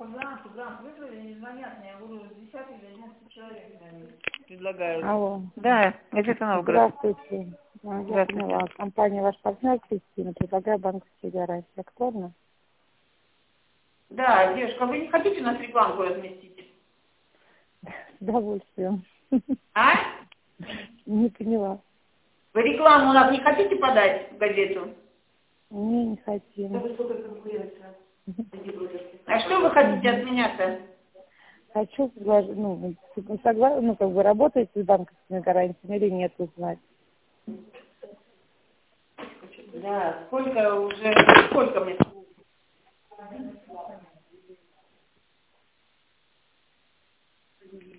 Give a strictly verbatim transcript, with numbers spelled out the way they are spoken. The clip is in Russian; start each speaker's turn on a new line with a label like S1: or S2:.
S1: грант, грант вызвали, не звонят мне, я говорю, десятый или одиннадцатый человек предлагают.
S2: Алло.
S1: Да, газета Новгород.
S2: Здравствуйте. А, Я
S1: Здравствуйте.
S2: поняла. Компания «Ваш партнер» Кристина предлагает банковские гарантии. Актуально?
S1: Да, девушка, вы не хотите у нас рекламку разместить?
S2: С удовольствием.
S1: А?
S2: Не поняла.
S1: Вы рекламу у нас не хотите подать в газету?
S2: Не, не хотим.
S1: А что вы хотите от меня-то?
S2: Хочу предложить, ну, согласна, ну, как бы работаете с банковскими гарантиями или нет, узнать.
S1: Да, сколько уже, сколько мне?